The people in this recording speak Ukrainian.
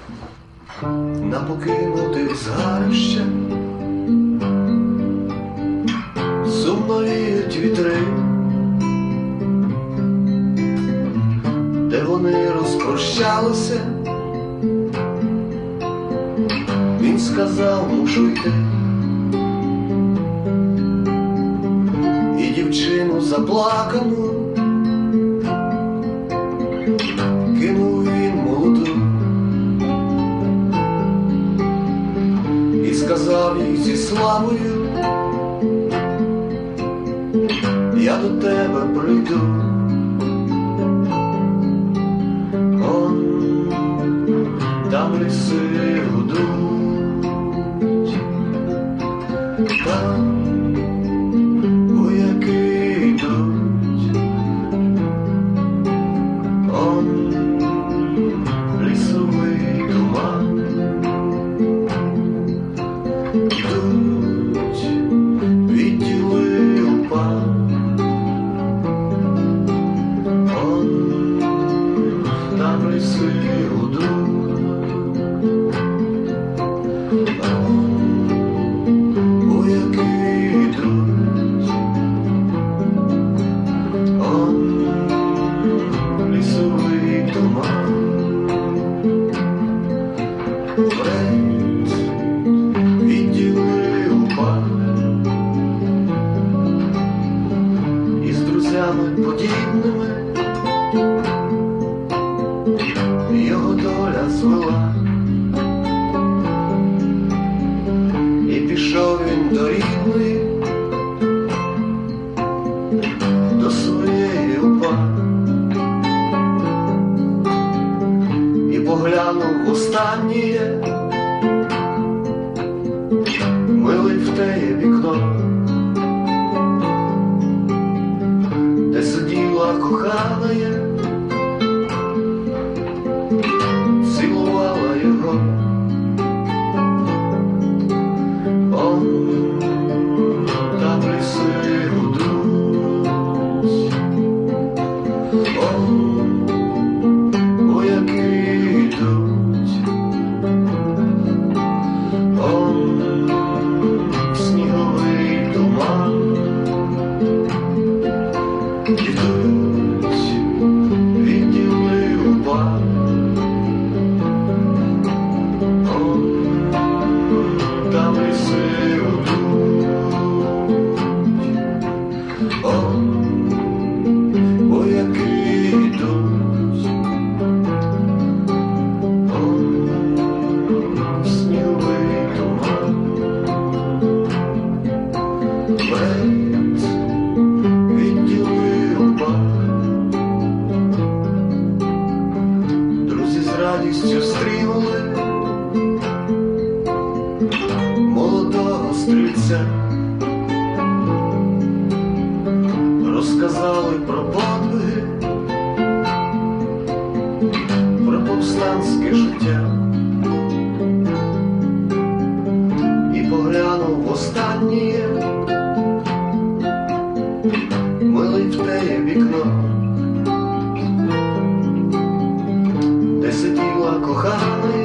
на покинутих згарищах сумно віють вітри, де вони розпрощалися. Він сказав, мушу йти, і дівчину заплакану кинув він молоду і сказав їй зі славою: я до тебе прийду. Он там ліси гудуть, там вояки йдуть. Он лісовий туман, йдуть відділи упа. Он там ліси гудуть, вояки йдуть. Он лісовий туман, відділи упа. І з друзями подібними його доля звела, і пішов він до рідної, до своєї упа, і поглянув востаннє, милий, в теє вікно, де сиділа коханая, цілувала його. Он там ліси гудуть, он вояки йдуть, он сніговий туман, йдуть відділи упа. Он там ліси гудуть, он вояки йдуть, он сніговий туман, відділи упа. Друзі з радістю стрінули молодого стрільця, розказали про подвиги, про повстанське життя, і поглянув востаннє, милий, в теє вікно, де сиділа кохана.